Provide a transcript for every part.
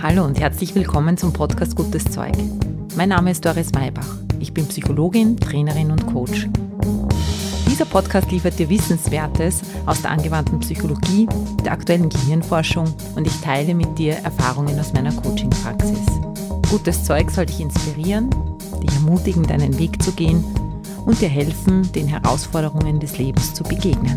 Hallo und herzlich willkommen zum Podcast Gutes Zeug. Mein Name ist Doris Maybach. Ich bin Psychologin, Trainerin und Coach. Dieser Podcast liefert dir Wissenswertes aus der angewandten Psychologie, der aktuellen Gehirnforschung und ich teile mit dir Erfahrungen aus meiner Coaching-Praxis. Gutes Zeug soll dich inspirieren, dich ermutigen, deinen Weg zu gehen und dir helfen, den Herausforderungen des Lebens zu begegnen.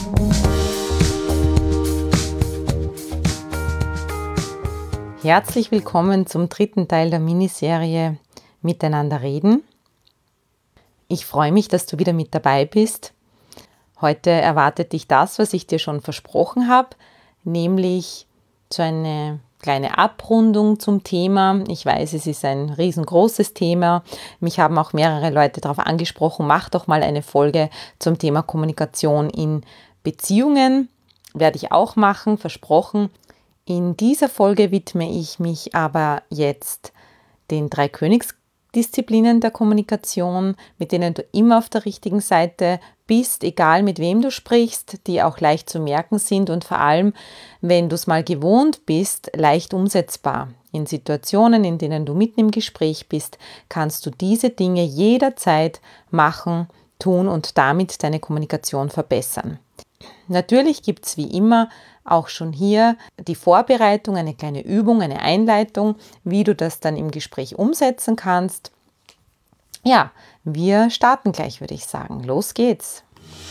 Herzlich willkommen zum dritten Teil der Miniserie Miteinander reden. Ich freue mich, dass du wieder mit dabei bist. Heute erwartet dich das, was ich dir schon versprochen habe, nämlich so eine kleine Abrundung zum Thema. Ich weiß, es ist ein riesengroßes Thema. Mich haben auch mehrere Leute darauf angesprochen, mach doch mal eine Folge zum Thema Kommunikation in Beziehungen. Werde ich auch machen, versprochen. In dieser Folge widme ich mich aber jetzt den 3 Königsdisziplinen der Kommunikation, mit denen du immer auf der richtigen Seite bist, egal mit wem du sprichst, die auch leicht zu merken sind und vor allem, wenn du es mal gewohnt bist, leicht umsetzbar. In Situationen, in denen du mitten im Gespräch bist, kannst du diese Dinge jederzeit machen, tun und damit deine Kommunikation verbessern. Natürlich gibt es wie immer auch schon hier die Vorbereitung, eine kleine Übung, eine Einleitung, wie du das dann im Gespräch umsetzen kannst. Ja, wir starten gleich, würde ich sagen. Los geht's.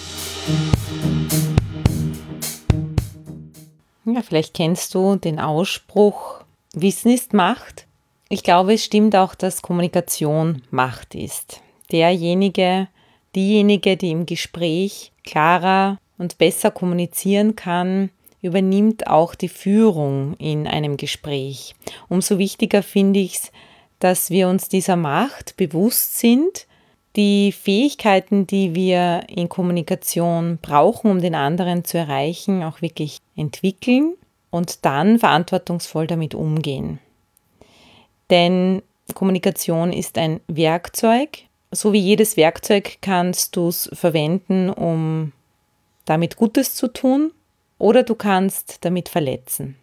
Ja, vielleicht kennst du den Ausspruch, Wissen ist Macht. Ich glaube, es stimmt auch, dass Kommunikation Macht ist. Diejenige, die im Gespräch klarer und besser kommunizieren kann, übernimmt auch die Führung in einem Gespräch. Umso wichtiger finde ich es, dass wir uns dieser Macht bewusst sind, die Fähigkeiten, die wir in Kommunikation brauchen, um den anderen zu erreichen, auch wirklich entwickeln und dann verantwortungsvoll damit umgehen. Denn Kommunikation ist ein Werkzeug. So wie jedes Werkzeug kannst du es verwenden, um damit Gutes zu tun, oder du kannst damit verletzen.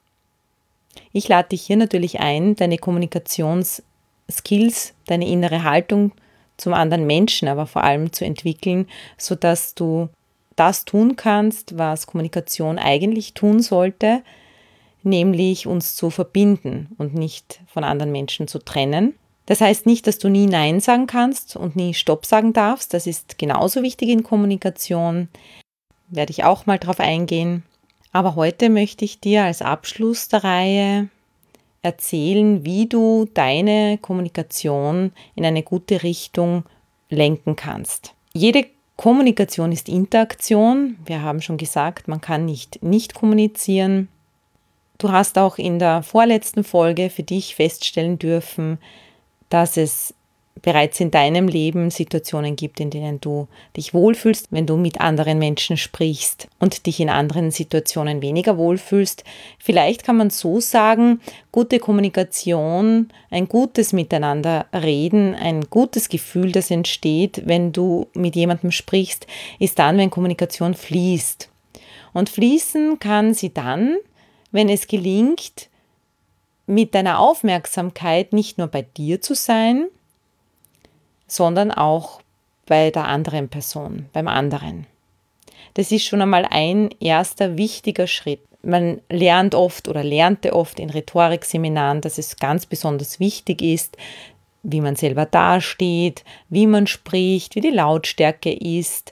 Ich lade dich hier natürlich ein, deine Kommunikationsskills, deine innere Haltung zum anderen Menschen, aber vor allem zu entwickeln, sodass du das tun kannst, was Kommunikation eigentlich tun sollte, nämlich uns zu verbinden und nicht von anderen Menschen zu trennen. Das heißt nicht, dass du nie Nein sagen kannst und nie Stopp sagen darfst. Das ist genauso wichtig in Kommunikation. Werde ich auch mal drauf eingehen. Aber heute möchte ich dir als Abschluss der Reihe erzählen, wie du deine Kommunikation in eine gute Richtung lenken kannst. Jede Kommunikation ist Interaktion. Wir haben schon gesagt, man kann nicht kommunizieren. Du hast auch in der vorletzten Folge für dich feststellen dürfen, dass es bereits in deinem Leben Situationen gibt, in denen du dich wohlfühlst, wenn du mit anderen Menschen sprichst und dich in anderen Situationen weniger wohlfühlst. Vielleicht kann man so sagen, gute Kommunikation, ein gutes Miteinander reden, ein gutes Gefühl, das entsteht, wenn du mit jemandem sprichst, ist dann, wenn Kommunikation fließt. Und fließen kann sie dann, wenn es gelingt, mit deiner Aufmerksamkeit nicht nur bei dir zu sein, sondern auch bei der anderen Person, beim anderen. Das ist schon einmal ein erster wichtiger Schritt. Man lernte oft in Rhetorikseminaren, dass es ganz besonders wichtig ist, wie man selber dasteht, wie man spricht, wie die Lautstärke ist.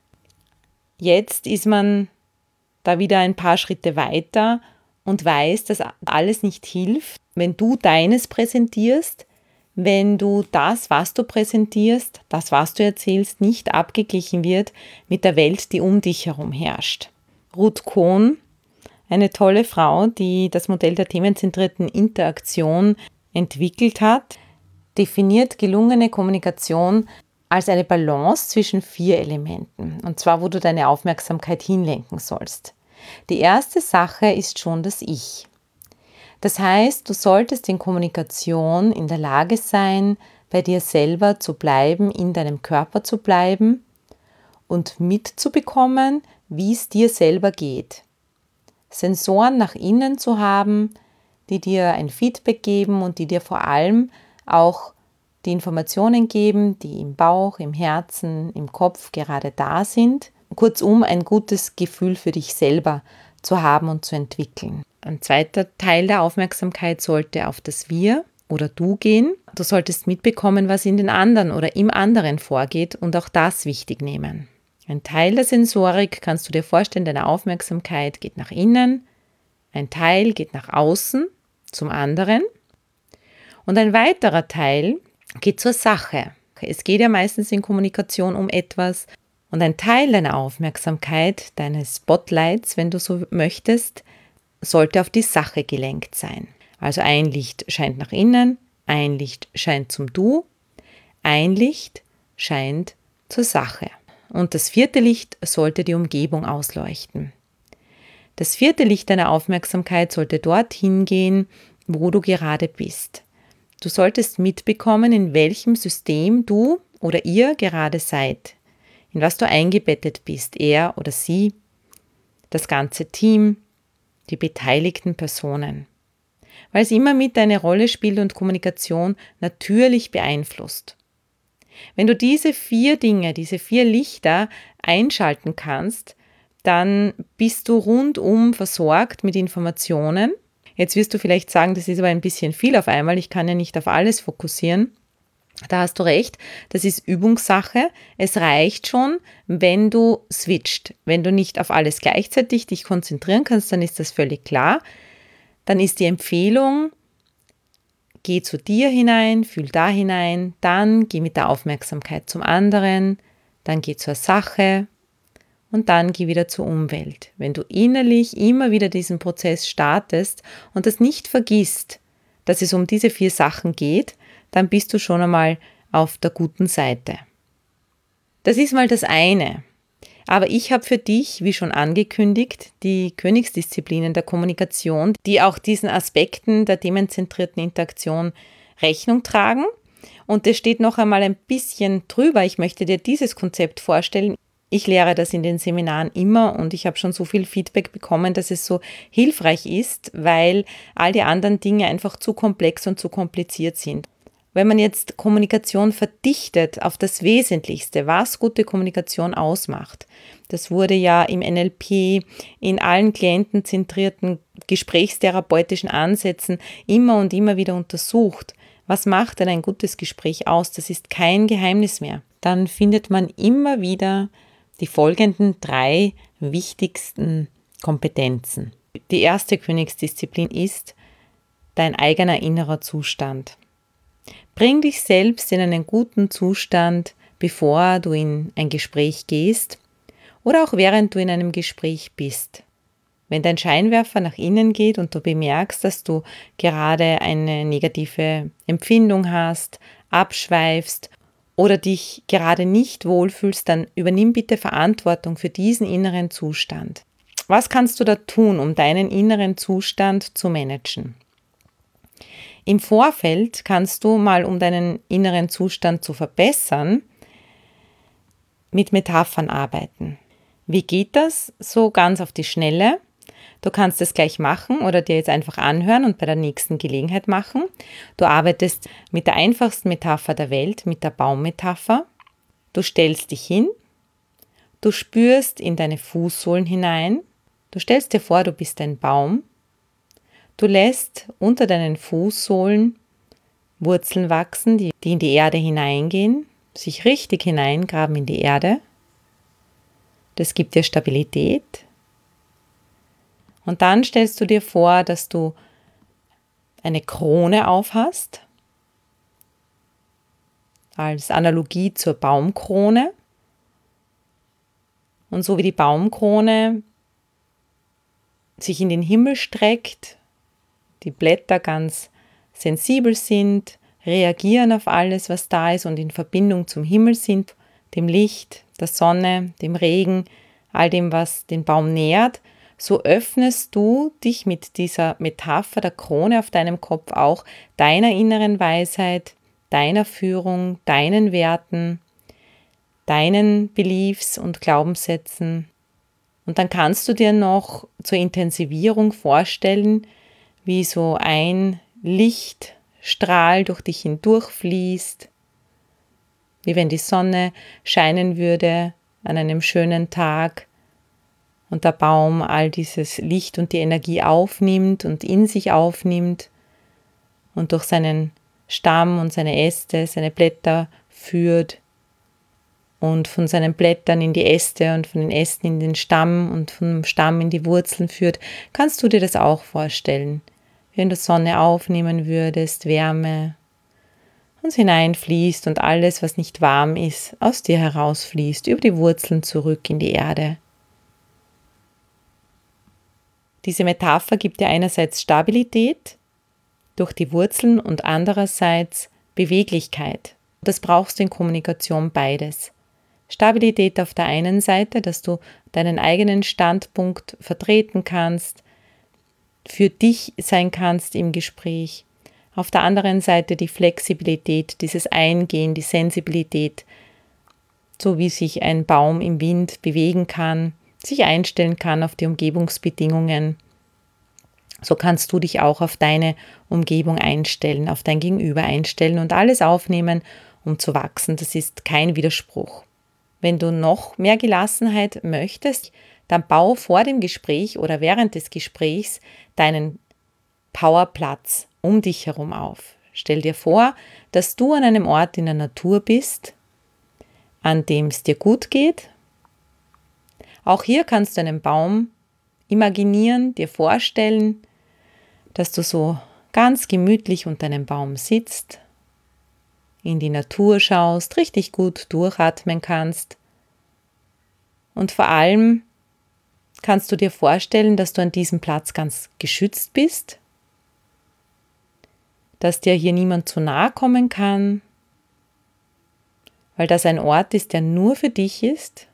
Jetzt ist man da wieder ein paar Schritte weiter und weiß, dass alles nicht hilft, wenn du deines präsentierst, wenn du das, was du präsentierst, das, was du erzählst, nicht abgeglichen wird mit der Welt, die um dich herum herrscht. Ruth Cohn, eine tolle Frau, die das Modell der themenzentrierten Interaktion entwickelt hat, definiert gelungene Kommunikation als eine Balance zwischen 4 Elementen, und zwar, wo du deine Aufmerksamkeit hinlenken sollst. Die erste Sache ist schon das Ich. Das heißt, du solltest in Kommunikation in der Lage sein, bei dir selber zu bleiben, in deinem Körper zu bleiben und mitzubekommen, wie es dir selber geht. Sensoren nach innen zu haben, die dir ein Feedback geben und die dir vor allem auch die Informationen geben, die im Bauch, im Herzen, im Kopf gerade da sind. Kurzum, ein gutes Gefühl für dich selber zu haben und zu entwickeln. Ein zweiter Teil der Aufmerksamkeit sollte auf das Wir oder Du gehen. Du solltest mitbekommen, was in den anderen oder im anderen vorgeht und auch das wichtig nehmen. Ein Teil der Sensorik, kannst du dir vorstellen, deine Aufmerksamkeit geht nach innen, ein Teil geht nach außen zum anderen und ein weiterer Teil geht zur Sache. Es geht ja meistens in Kommunikation um etwas und ein Teil deiner Aufmerksamkeit, deines Spotlights, wenn du so möchtest, sollte auf die Sache gelenkt sein. Also ein Licht scheint nach innen, ein Licht scheint zum Du, ein Licht scheint zur Sache. Und das vierte Licht sollte die Umgebung ausleuchten. Das vierte Licht deiner Aufmerksamkeit sollte dorthin gehen, wo du gerade bist. Du solltest mitbekommen, in welchem System du oder ihr gerade seid, in was du eingebettet bist, er oder sie, das ganze Team, die beteiligten Personen, weil es immer mit eine Rolle spielt und Kommunikation natürlich beeinflusst. Wenn du diese 4 Dinge, diese 4 Lichter einschalten kannst, dann bist du rundum versorgt mit Informationen. Jetzt wirst du vielleicht sagen, das ist aber ein bisschen viel auf einmal, ich kann ja nicht auf alles fokussieren. Da hast du recht, das ist Übungssache. Es reicht schon, wenn du switcht. Wenn du nicht auf alles gleichzeitig dich konzentrieren kannst, dann ist das völlig klar. Dann ist die Empfehlung, geh zu dir hinein, fühl da hinein, dann geh mit der Aufmerksamkeit zum anderen, dann geh zur Sache und dann geh wieder zur Umwelt. Wenn du innerlich immer wieder diesen Prozess startest und das nicht vergisst, dass es um diese 4 Sachen geht, dann bist du schon einmal auf der guten Seite. Das ist mal das eine. Aber ich habe für dich, wie schon angekündigt, die Königsdisziplinen der Kommunikation, die auch diesen Aspekten der themenzentrierten Interaktion Rechnung tragen. Und das steht noch einmal ein bisschen drüber. Ich möchte dir dieses Konzept vorstellen. Ich lehre das in den Seminaren immer und ich habe schon so viel Feedback bekommen, dass es so hilfreich ist, weil all die anderen Dinge einfach zu komplex und zu kompliziert sind. Wenn man jetzt Kommunikation verdichtet auf das Wesentlichste, was gute Kommunikation ausmacht, das wurde ja im NLP in allen klientenzentrierten gesprächstherapeutischen Ansätzen immer und immer wieder untersucht. Was macht denn ein gutes Gespräch aus? Das ist kein Geheimnis mehr. Dann findet man immer wieder die folgenden 3 wichtigsten Kompetenzen. Die erste Königsdisziplin ist dein eigener innerer Zustand. Bring dich selbst in einen guten Zustand, bevor du in ein Gespräch gehst oder auch während du in einem Gespräch bist. Wenn dein Scheinwerfer nach innen geht und du bemerkst, dass du gerade eine negative Empfindung hast, abschweifst oder dich gerade nicht wohlfühlst, dann übernimm bitte Verantwortung für diesen inneren Zustand. Was kannst du da tun, um deinen inneren Zustand zu managen? Im Vorfeld kannst du mal, um deinen inneren Zustand zu verbessern, mit Metaphern arbeiten. Wie geht das? So ganz auf die Schnelle. Du kannst es gleich machen oder dir jetzt einfach anhören und bei der nächsten Gelegenheit machen. Du arbeitest mit der einfachsten Metapher der Welt, mit der Baummetapher. Du stellst dich hin, du spürst in deine Fußsohlen hinein, du stellst dir vor, du bist ein Baum. Du lässt unter deinen Fußsohlen Wurzeln wachsen, die in die Erde hineingehen, sich richtig hineingraben in die Erde. Das gibt dir Stabilität. Und dann stellst du dir vor, dass du eine Krone aufhast, als Analogie zur Baumkrone. Und so wie die Baumkrone sich in den Himmel streckt, die Blätter ganz sensibel sind, reagieren auf alles, was da ist und in Verbindung zum Himmel sind, dem Licht, der Sonne, dem Regen, all dem, was den Baum nährt, so öffnest du dich mit dieser Metapher der Krone auf deinem Kopf auch deiner inneren Weisheit, deiner Führung, deinen Werten, deinen Beliefs und Glaubenssätzen. Und dann kannst du dir noch zur Intensivierung vorstellen, wie so ein Lichtstrahl durch dich hindurchfließt, wie wenn die Sonne scheinen würde an einem schönen Tag und der Baum all dieses Licht und die Energie aufnimmt und in sich aufnimmt und durch seinen Stamm und seine Äste, seine Blätter führt und von seinen Blättern in die Äste und von den Ästen in den Stamm und vom Stamm in die Wurzeln führt, kannst du dir das auch vorstellen. Wenn du Sonne aufnehmen würdest, Wärme, und hineinfließt und alles, was nicht warm ist, aus dir herausfließt, über die Wurzeln zurück in die Erde. Diese Metapher gibt dir einerseits Stabilität durch die Wurzeln und andererseits Beweglichkeit. Das brauchst du in Kommunikation beides. Stabilität auf der einen Seite, dass du deinen eigenen Standpunkt vertreten kannst, für dich sein kannst im Gespräch. Auf der anderen Seite die Flexibilität, dieses Eingehen, die Sensibilität, so wie sich ein Baum im Wind bewegen kann, sich einstellen kann auf die Umgebungsbedingungen. So kannst du dich auch auf deine Umgebung einstellen, auf dein Gegenüber einstellen und alles aufnehmen, um zu wachsen. Das ist kein Widerspruch. Wenn du noch mehr Gelassenheit möchtest, dann bau vor dem Gespräch oder während des Gesprächs deinen Powerplatz um dich herum auf. Stell dir vor, dass du an einem Ort in der Natur bist, an dem es dir gut geht. Auch hier kannst du einen Baum imaginieren, dir vorstellen, dass du so ganz gemütlich unter einem Baum sitzt, in die Natur schaust, richtig gut durchatmen kannst. Und vor allem kannst du dir vorstellen, dass du an diesem Platz ganz geschützt bist, dass dir hier niemand zu nahe kommen kann, weil das ein Ort ist, der nur für dich ist.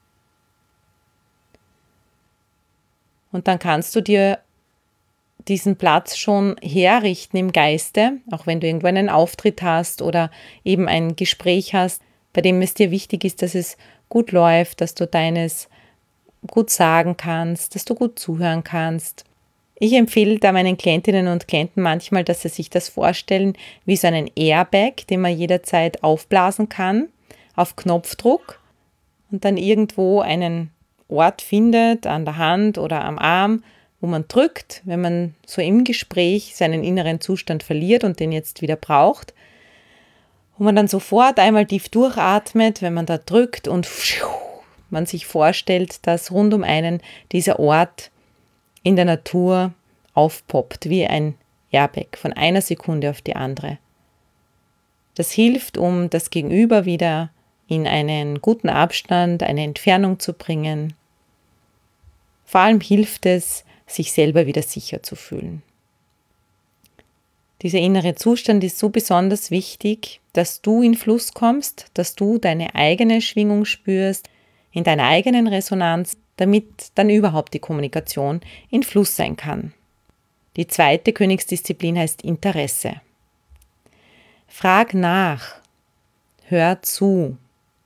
Und dann kannst du dir diesen Platz schon herrichten im Geiste, auch wenn du irgendwo einen Auftritt hast oder eben ein Gespräch hast, bei dem es dir wichtig ist, dass es gut läuft, dass du deines gut sagen kannst, dass du gut zuhören kannst. Ich empfehle da meinen Klientinnen und Klienten manchmal, dass sie sich das vorstellen wie so einen Airbag, den man jederzeit aufblasen kann, auf Knopfdruck und dann irgendwo einen Ort findet, an der Hand oder am Arm, wo man drückt, wenn man so im Gespräch seinen inneren Zustand verliert und den jetzt wieder braucht, wo man dann sofort einmal tief durchatmet, wenn man da drückt und man sich vorstellt, dass rund um einen dieser Ort in der Natur aufpoppt, wie ein Airbag, von einer Sekunde auf die andere. Das hilft, um das Gegenüber wieder in einen guten Abstand, eine Entfernung zu bringen. Vor allem hilft es, sich selber wieder sicher zu fühlen. Dieser innere Zustand ist so besonders wichtig, dass du in Fluss kommst, dass du deine eigene Schwingung spürst, in deiner eigenen Resonanz, damit dann überhaupt die Kommunikation in Fluss sein kann. Die zweite Königsdisziplin heißt Interesse. Frag nach, hör zu,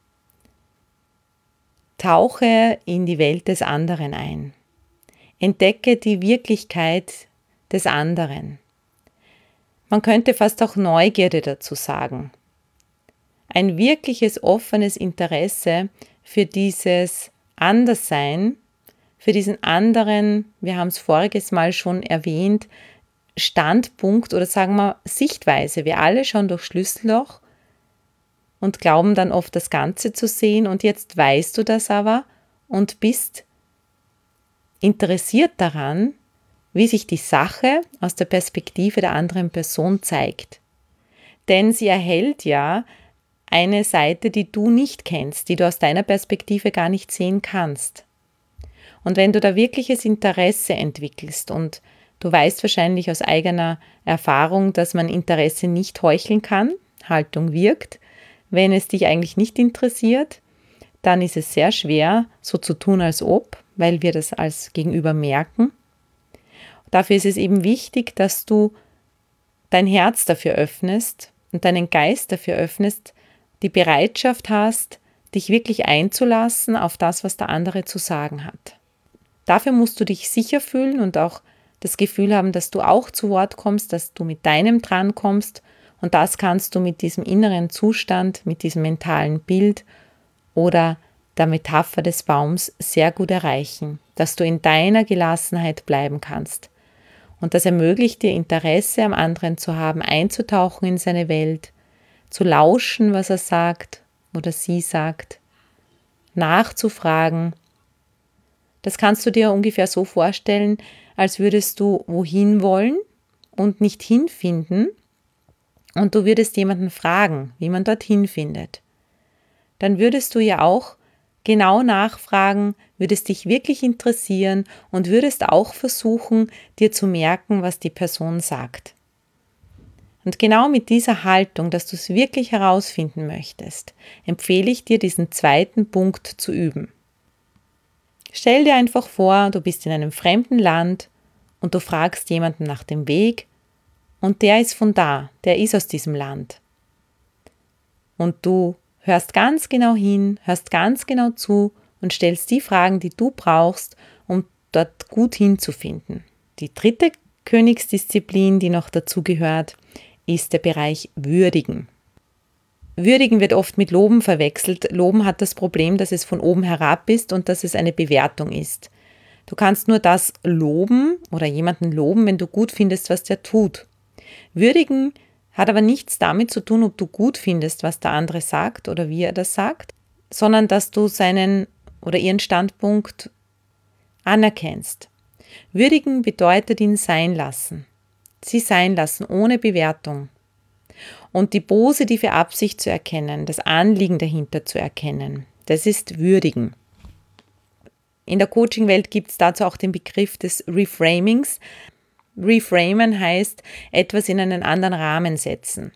tauche in die Welt des anderen ein, entdecke die Wirklichkeit des anderen. Man könnte fast auch Neugierde dazu sagen. Ein wirkliches offenes Interesse für dieses Anderssein, für diesen anderen, wir haben es voriges Mal schon erwähnt, Standpunkt oder sagen wir Sichtweise. Wir alle schauen durch Schlüsselloch und glauben dann oft das Ganze zu sehen und jetzt weißt du das aber und bist interessiert daran, wie sich die Sache aus der Perspektive der anderen Person zeigt. Denn sie erhält ja eine Seite, die du nicht kennst, die du aus deiner Perspektive gar nicht sehen kannst. Und wenn du da wirkliches Interesse entwickelst und du weißt wahrscheinlich aus eigener Erfahrung, dass man Interesse nicht heucheln kann, Haltung wirkt, wenn es dich eigentlich nicht interessiert, dann ist es sehr schwer, so zu tun, als ob, weil wir das als Gegenüber merken. Dafür ist es eben wichtig, dass du dein Herz dafür öffnest und deinen Geist dafür öffnest, die Bereitschaft hast, dich wirklich einzulassen auf das, was der andere zu sagen hat. Dafür musst du dich sicher fühlen und auch das Gefühl haben, dass du auch zu Wort kommst, dass du mit deinem dran kommst. Und das kannst du mit diesem inneren Zustand, mit diesem mentalen Bild oder der Metapher des Baums sehr gut erreichen, dass du in deiner Gelassenheit bleiben kannst. Und das ermöglicht dir, Interesse am anderen zu haben, einzutauchen in seine Welt, zu lauschen, was er sagt oder sie sagt, nachzufragen. Das kannst du dir ungefähr so vorstellen, als würdest du wohin wollen und nicht hinfinden und du würdest jemanden fragen, wie man dorthin findet. Dann würdest du ja auch genau nachfragen, würdest dich wirklich interessieren und würdest auch versuchen, dir zu merken, was die Person sagt. Und genau mit dieser Haltung, dass du es wirklich herausfinden möchtest, empfehle ich dir, diesen zweiten Punkt zu üben. Stell dir einfach vor, du bist in einem fremden Land und du fragst jemanden nach dem Weg und der ist von da, der ist aus diesem Land. Und du hörst ganz genau hin, hörst ganz genau zu und stellst die Fragen, die du brauchst, um dort gut hinzufinden. Die dritte Königsdisziplin, die noch dazu gehört, ist der Bereich Würdigen. Würdigen wird oft mit Loben verwechselt. Loben hat das Problem, dass es von oben herab ist und dass es eine Bewertung ist. Du kannst nur das loben oder jemanden loben, wenn du gut findest, was der tut. Würdigen hat aber nichts damit zu tun, ob du gut findest, was der andere sagt oder wie er das sagt, sondern dass du seinen oder ihren Standpunkt anerkennst. Würdigen bedeutet ihn sein lassen. Sie sein lassen, ohne Bewertung. Und die positive Absicht zu erkennen, das Anliegen dahinter zu erkennen, das ist Würdigen. In der Coaching-Welt gibt es dazu auch den Begriff des Reframings. Reframen heißt, etwas in einen anderen Rahmen setzen.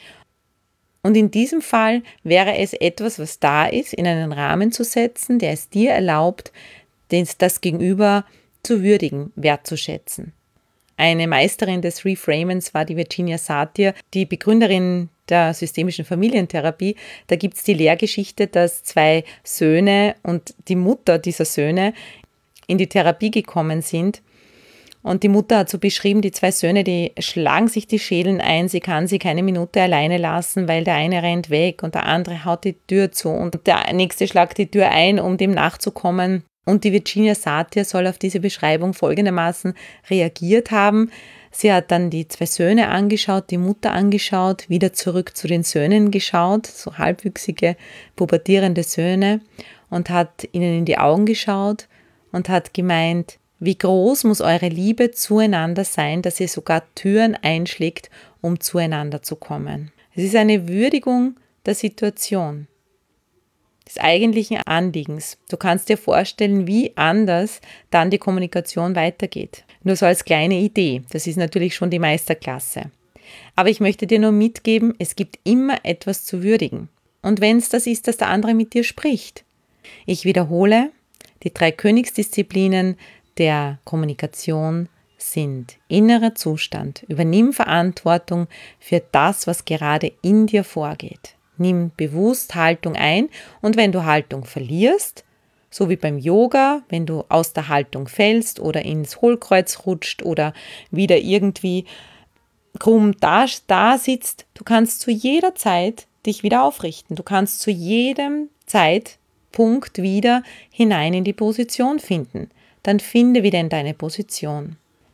Und in diesem Fall wäre es etwas, was da ist, in einen Rahmen zu setzen, der es dir erlaubt, das Gegenüber zu würdigen, wertzuschätzen. Eine Meisterin des Reframens war die Virginia Satir, die Begründerin der systemischen Familientherapie. Da gibt es die Lehrgeschichte, dass 2 Söhne und die Mutter dieser Söhne in die Therapie gekommen sind. Und die Mutter hat so beschrieben, die 2 Söhne, die schlagen sich die Schädeln ein, sie kann sie keine Minute alleine lassen, weil der eine rennt weg und der andere haut die Tür zu und der nächste schlagt die Tür ein, um dem nachzukommen. Und die Virginia Satir soll auf diese Beschreibung folgendermaßen reagiert haben. Sie hat dann die 2 Söhne angeschaut, die Mutter angeschaut, wieder zurück zu den Söhnen geschaut, so halbwüchsige, pubertierende Söhne, und hat ihnen in die Augen geschaut und hat gemeint, wie groß muss eure Liebe zueinander sein, dass ihr sogar Türen einschlägt, um zueinander zu kommen. Es ist eine Würdigung der Situation, des eigentlichen Anliegens. Du kannst dir vorstellen, wie anders dann die Kommunikation weitergeht. Nur so als kleine Idee. Das ist natürlich schon die Meisterklasse. Aber ich möchte dir nur mitgeben, es gibt immer etwas zu würdigen. Und wenn es das ist, dass der andere mit dir spricht. Ich wiederhole, die 3 Königsdisziplinen der Kommunikation sind innerer Zustand. Übernimm Verantwortung für das, was gerade in dir vorgeht. Nimm bewusst Haltung ein und wenn du Haltung verlierst, so wie beim Yoga, wenn du aus der Haltung fällst oder ins Hohlkreuz rutscht oder wieder irgendwie krumm da sitzt, du kannst zu jeder Zeit dich wieder aufrichten. Du kannst zu jedem Zeitpunkt wieder hinein in die Position finden. Dann finde wieder in deine Position.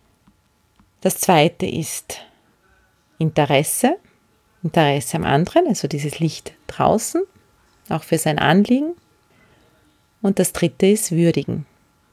Das zweite ist Interesse am anderen, also dieses Licht draußen, auch für sein Anliegen. Und das dritte ist Würdigen.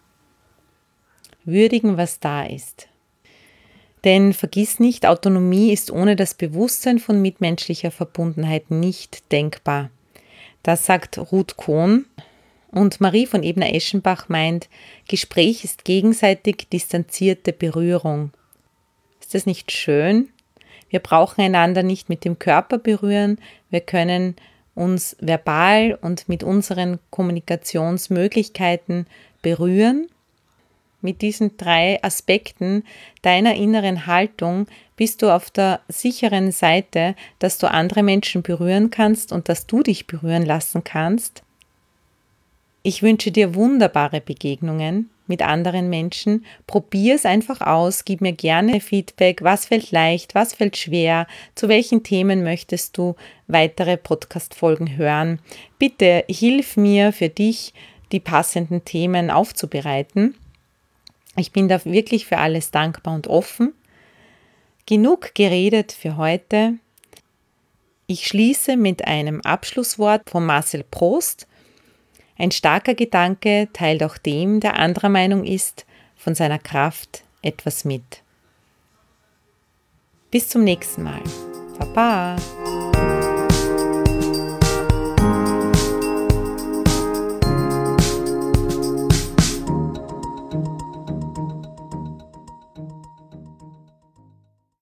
Würdigen, was da ist. Denn vergiss nicht, Autonomie ist ohne das Bewusstsein von mitmenschlicher Verbundenheit nicht denkbar. Das sagt Ruth Kohn. Und Marie von Ebner-Eschenbach meint, Gespräch ist gegenseitig distanzierte Berührung. Ist das nicht schön? Wir brauchen einander nicht mit dem Körper berühren, wir können uns verbal und mit unseren Kommunikationsmöglichkeiten berühren. Mit diesen 3 Aspekten deiner inneren Haltung bist du auf der sicheren Seite, dass du andere Menschen berühren kannst und dass du dich berühren lassen kannst. Ich wünsche dir wunderbare Begegnungen mit anderen Menschen. Probier es einfach aus, gib mir gerne Feedback, was fällt leicht, was fällt schwer, zu welchen Themen möchtest du weitere Podcast-Folgen hören. Bitte hilf mir für dich, die passenden Themen aufzubereiten. Ich bin da wirklich für alles dankbar und offen. Genug geredet für heute. Ich schließe mit einem Abschlusswort von Marcel Proust. Ein starker Gedanke teilt auch dem, der anderer Meinung ist, von seiner Kraft etwas mit. Bis zum nächsten Mal. Baba!